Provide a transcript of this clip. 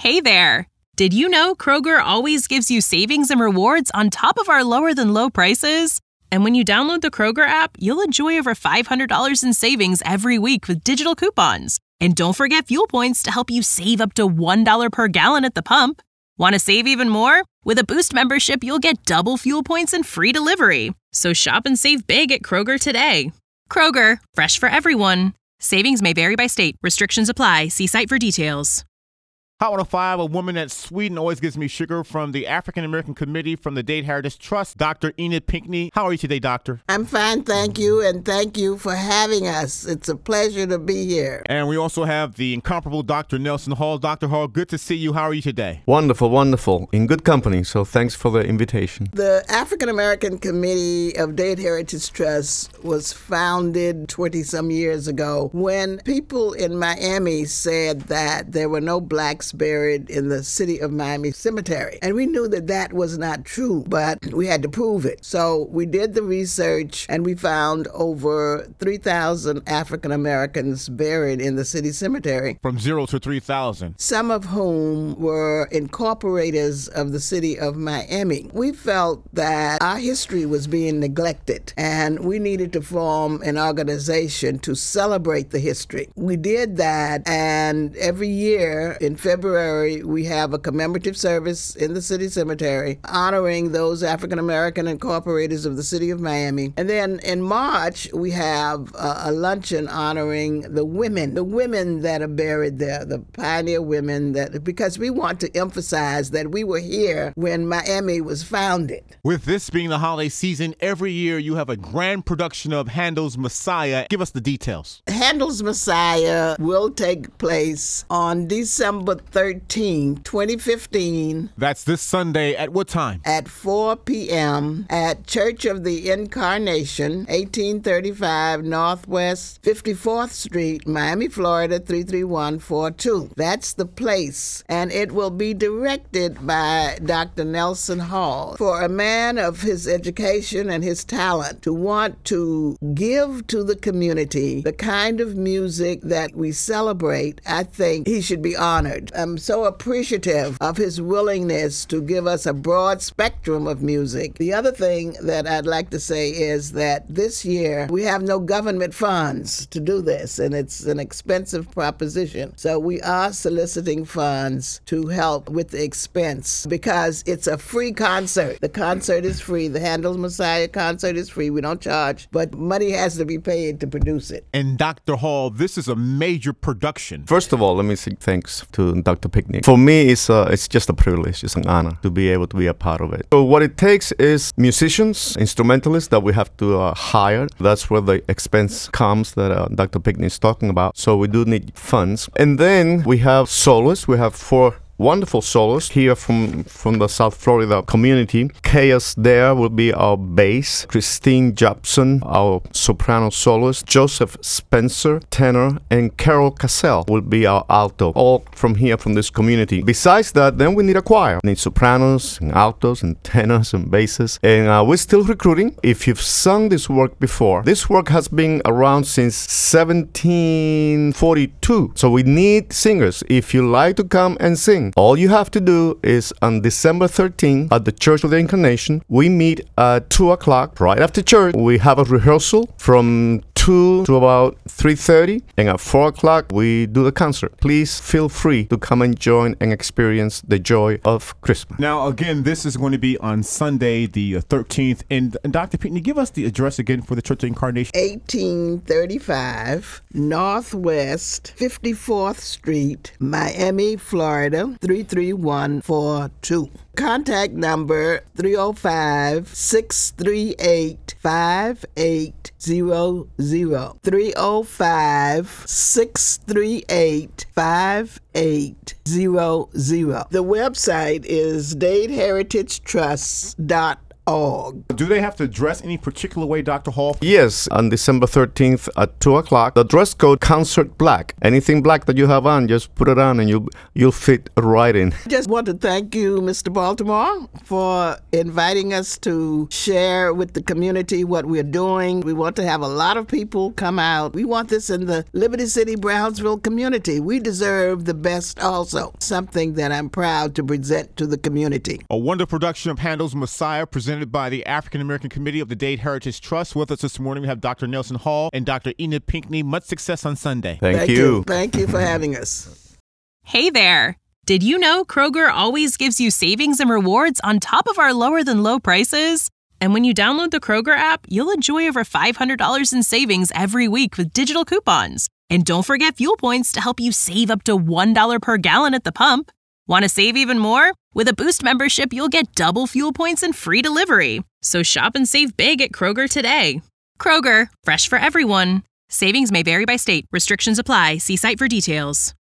Hey there! Did you know Kroger always gives you savings and rewards on top of our lower-than-low prices? And when you download the Kroger app, you'll enjoy over $500 in savings every week with digital coupons. And don't forget fuel points to help you save up to $1 per gallon at the pump. Want to save even more? With a Boost membership, you'll get double fuel points and free delivery. So shop and save big at Kroger today. Kroger, fresh for everyone. Savings may vary by state. Restrictions apply. See site for details. Hot 105, a woman at Sweden always gives me sugar, from the African American Committee from the Dade Heritage Trust, Dr. Enid Pinckney. How are you today, doctor? I'm fine, thank you, and thank you for having us. It's a pleasure to be here. And we also have the incomparable Dr. Nelson Hall. Dr. Hall, good to see you. How are you today? Wonderful, wonderful. In good company, so thanks for the invitation. The African American Committee of Dade Heritage Trust was founded 20-some years ago when people in Miami said that there were no blacks buried in the city of Miami cemetery. And we knew that that was not true, but we had to prove it. So we did the research and we found over 3,000 African Americans buried in the city cemetery. From 0 to 3,000. Some of whom were incorporators of the city of Miami. We felt that our history was being neglected and we needed to form an organization to celebrate the history. We did that, and every year in February, we have a commemorative service in the city cemetery honoring those African American incorporators of the city of Miami. And then in March, we have a luncheon honoring the women that are buried there, the pioneer women, because we want to emphasize that we were here when Miami was founded. With this being the holiday season, every year you have a grand production of Handel's Messiah. Give us the details. Handel's Messiah will take place on December 13, 2015. That's this Sunday at what time? At 4 p.m. at Church of the Incarnation, 1835 Northwest 54th Street, Miami, Florida, 33142. That's the place. And it will be directed by Dr. Nelson Hall. For a man of his education and his talent to want to give to the community the kind of music that we celebrate, I think he should be honored. I'm so appreciative of his willingness to give us a broad spectrum of music. The other thing that I'd like to say is that this year we have no government funds to do this, and it's an expensive proposition. So we are soliciting funds to help with the expense because it's a free concert. The concert is free. The Handel's Messiah concert is free. We don't charge, but money has to be paid to produce it. And Dr. Hall, this is a major production. First of all, let me say thanks to Dr. Pinckney. For me, it's just a privilege. It's an honor to be able to be a part of it. So what it takes is musicians, instrumentalists that we have to hire. That's where the expense comes that Dr. Pinckney is talking about. So we do need funds. And then we have soloists. We have 4 wonderful soloists here from the South Florida community. Chaos there will be our bass. Christine Jobson, our soprano soloist. Joseph Spencer, tenor. And Carol Cassell will be our alto. All from here, from this community. Besides that, then we need a choir. We need sopranos and altos and tenors and basses. And we're still recruiting. If you've sung this work before, this work has been around since 1742. So we need singers. If you like to come and sing, all you have to do is on December 13th at the Church of the Incarnation, we meet at 2 o'clock. Right after church, we have a rehearsal from 2 to about 3:30, and at 4 o'clock, we do the concert. Please feel free to come and join and experience the joy of Christmas. Now, again, this is going to be on Sunday, the 13th. And Dr. Pinckney, give us the address again for the Church of the Incarnation. 1835 Northwest 54th Street, Miami, Florida, 33142. Contact number 305-638-5800. 305-638-5800. The website is dadeheritagetrust.org. Kroger.org. Do they have to dress any particular way, Dr. Hall? Yes, on December 13th at 2 o'clock, the dress code, concert black. Anything black that you have on, just put it on and you'll fit right in. Just want to thank you, Mr. Baltimore, for inviting us to share with the community what we're doing. We want to have a lot of people come out. We want this in the Liberty City, Brownsville community. We deserve the best also, something that I'm proud to present to the community. A wonderful production of Handel's Messiah, presented by the African American Committee of the Dade Heritage Trust. With us this morning, we have Dr. Nelson Hall and Dr. Enid Pinckney. Much success on Sunday. Thank you. Thank you for having us. Hey there! Did you know Kroger always gives you savings and rewards on top of our lower than low prices? And when you download the Kroger app, you'll enjoy over $500 in savings every week with digital coupons. And don't forget fuel points to help you save up to $1 per gallon at the pump. Want to save even more? With a Boost membership, you'll get double fuel points and free delivery. So shop and save big at Kroger today. Kroger, fresh for everyone. Savings may vary by state. Restrictions apply. See site for details.